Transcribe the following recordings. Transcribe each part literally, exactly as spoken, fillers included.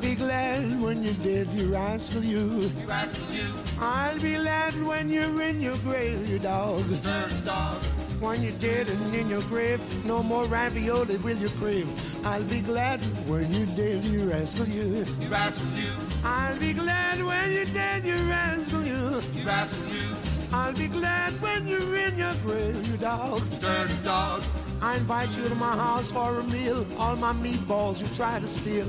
be glad when you're dead, you rascal you. You rascal you. I'll be glad when you're in your grave, you dog. Dirty dog. When you're dead and in your grave, no more ravioli will you crave. I'll be glad when you're dead, you rascal you. You rascal you. I'll be glad when you're dead, you rascal you. You rascal you. I'll be glad when you're in your grave, you dog. Dirty dog. I invite you to my house for a meal. All my meatballs you try to steal.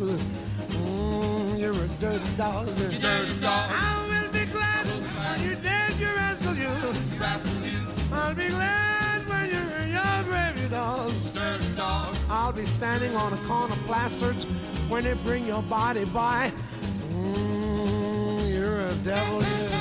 Mm, you're a dirty dog. You dirty dog. I will be glad when you're dead, you rascal you. You rascal you. I'll be glad when you're in your grave, you dog. Dirty dog. I'll be standing on a corner plastered when they bring your body by. Mm, you're a devil, yeah.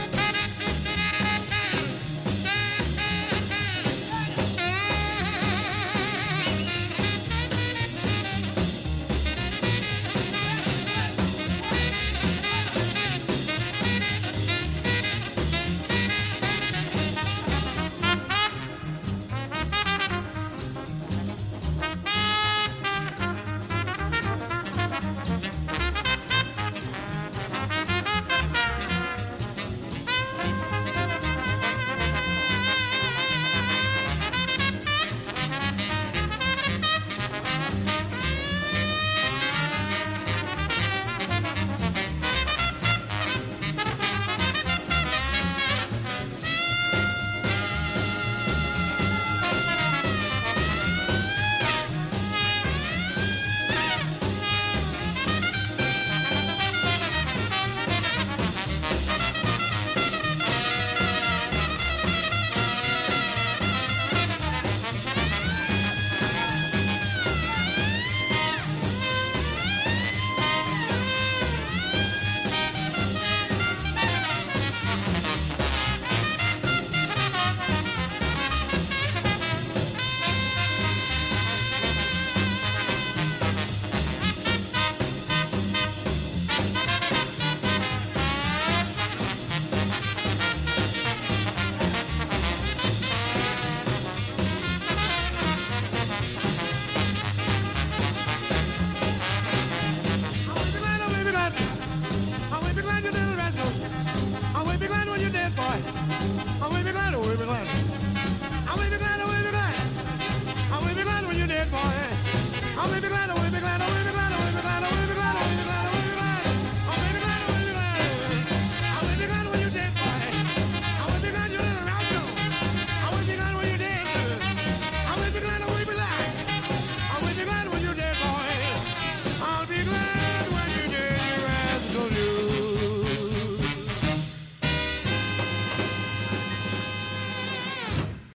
I will be glad when you're dead, boy. I will be glad.